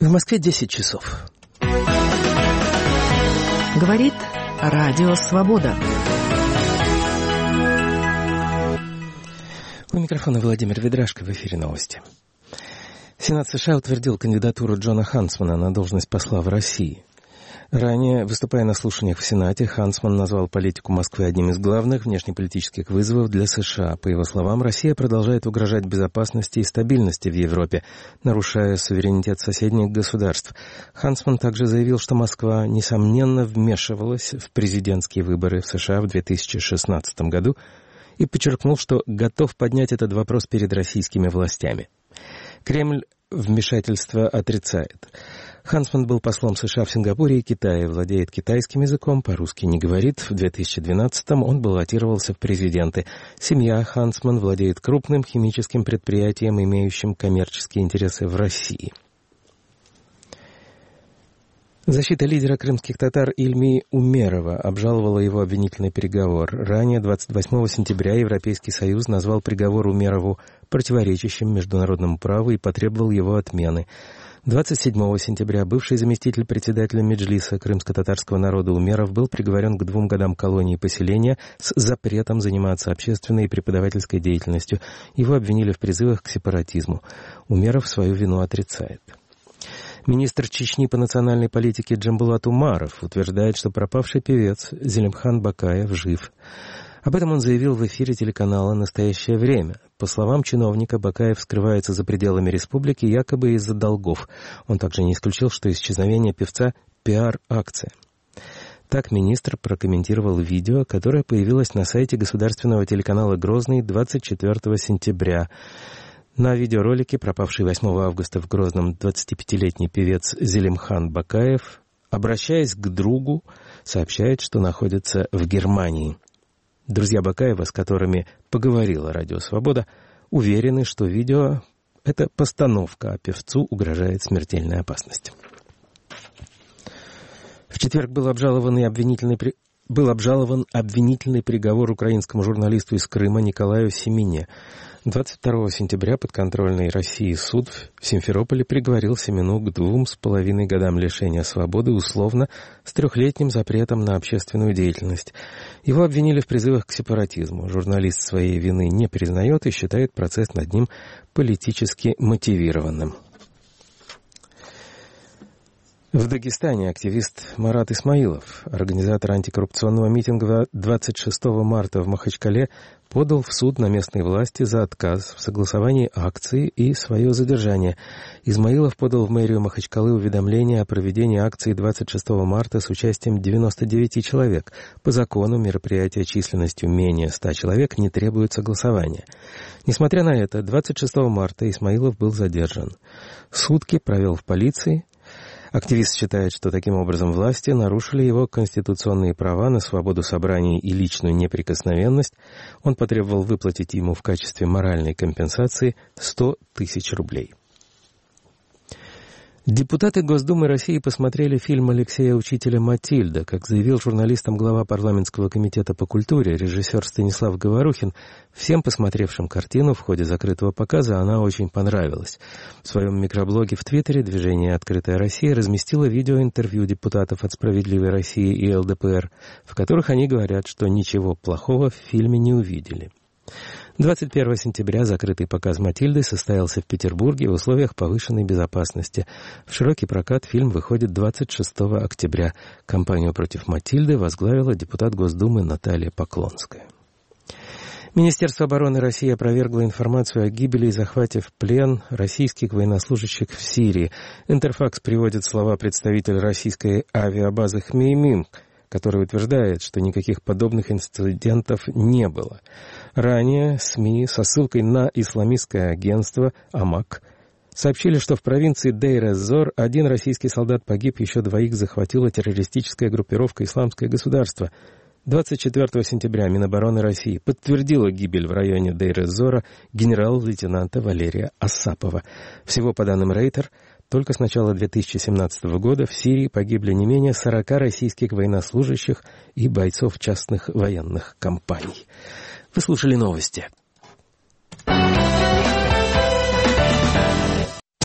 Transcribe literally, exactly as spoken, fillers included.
В Москве десять часов. Говорит Радио Свобода. У микрофона Владимир Ведрашко, в эфире новости. Сенат США утвердил кандидатуру Джона Хансмана на должность посла в России. Ранее, выступая на слушаниях в Сенате, Хансман назвал политику Москвы одним из главных внешнеполитических вызовов для США. По его словам, Россия продолжает угрожать безопасности и стабильности в Европе, нарушая суверенитет соседних государств. Хансман также заявил, что Москва, несомненно, вмешивалась в президентские выборы в США в две тысячи шестнадцатом году и подчеркнул, что готов поднять этот вопрос перед российскими властями. Кремль вмешательство отрицает. Хансман был послом США в Сингапуре и Китае, владеет китайским языком, по-русски не говорит. В две тысячи двенадцатом он баллотировался в президенты. Семья Хансман владеет крупным химическим предприятием, имеющим коммерческие интересы в России. Защита лидера крымских татар Ильми Умерова обжаловала его обвинительный приговор. Ранее, двадцать восьмого сентября, Европейский Союз назвал приговор Умерову противоречащим международному праву и потребовал его отмены. двадцать седьмого сентября бывший заместитель председателя Меджлиса крымско-татарского народа Умеров был приговорен к двум годам колонии поселения с запретом заниматься общественной и преподавательской деятельностью. Его обвинили в призывах к сепаратизму. Умеров свою вину отрицает. Министр Чечни по национальной политике Джамбулат Умаров утверждает, что пропавший певец Зелимхан Бакаев жив. Об этом он заявил в эфире телеканала «Настоящее время». По словам чиновника, Бакаев скрывается за пределами республики якобы из-за долгов. Он также не исключил, что исчезновение певца – пиар-акция. Так министр прокомментировал видео, которое появилось на сайте государственного телеканала «Грозный» двадцать четвёртого сентября. На видеоролике пропавший восьмого августа в Грозном двадцатипятилетний певец Зелимхан Бакаев, обращаясь к другу, сообщает, что находится в Германии. Друзья Бакаева, с которыми поговорила Радио Свобода, уверены, что видео — это постановка, а певцу угрожает смертельная опасность. В четверг был обжалован и обвинительный при... был обжалован обвинительный приговор украинскому журналисту из Крыма Николаю Семене. двадцать второго сентября подконтрольный России суд в Симферополе приговорил Семену к двум с половиной годам лишения свободы условно с трехлетним запретом на общественную деятельность. Его обвинили в призывах к сепаратизму. Журналист своей вины не признает и считает процесс над ним политически мотивированным. В Дагестане активист Марат Исмаилов, организатор антикоррупционного митинга двадцать шестого марта в Махачкале, подал в суд на местные власти за отказ в согласовании акции и свое задержание. Исмаилов подал в мэрию Махачкалы уведомление о проведении акции двадцать шестого марта с участием девяноста девяти человек. По закону мероприятия численностью менее ста человек не требуют согласования. Несмотря на это, двадцать шестого марта Исмаилов был задержан. Сутки провел в полиции. Активист считает, что таким образом власти нарушили его конституционные права на свободу собраний и личную неприкосновенность. Он потребовал выплатить ему в качестве моральной компенсации сто тысяч рублей. Депутаты Госдумы России посмотрели фильм Алексея Учителя «Матильда». Как заявил журналистам глава парламентского комитета по культуре, режиссер Станислав Говорухин, всем посмотревшим картину в ходе закрытого показа она очень понравилась. В своем микроблоге в Твиттере движение «Открытая Россия» разместило видеоинтервью депутатов от «Справедливой России» и эл дэ пэ эр, в которых они говорят, что ничего плохого в фильме не увидели. двадцать первого сентября закрытый показ «Матильды» состоялся в Петербурге в условиях повышенной безопасности. В широкий прокат фильм выходит двадцать шестого октября. Кампанию против «Матильды» возглавила депутат Госдумы Наталья Поклонская. Министерство обороны России опровергло информацию о гибели и захвате в плен российских военнослужащих в Сирии. Интерфакс приводит слова представителя российской авиабазы Хмеймим, который утверждает, что никаких подобных инцидентов не было. Ранее СМИ со ссылкой на исламистское агентство «Амак» сообщили, что в провинции Дейр-эз-Зор один российский солдат погиб, еще двоих захватила террористическая группировка «Исламское государство». двадцать четвёртого сентября Минобороны России подтвердила гибель в районе Дейр-эз-Зора генерал-лейтенанта Валерия Асапова. Всего, по данным Рейтер, только с начала две тысячи семнадцатого года в Сирии погибли не менее сорока российских военнослужащих и бойцов частных военных компаний. Вы слушали новости.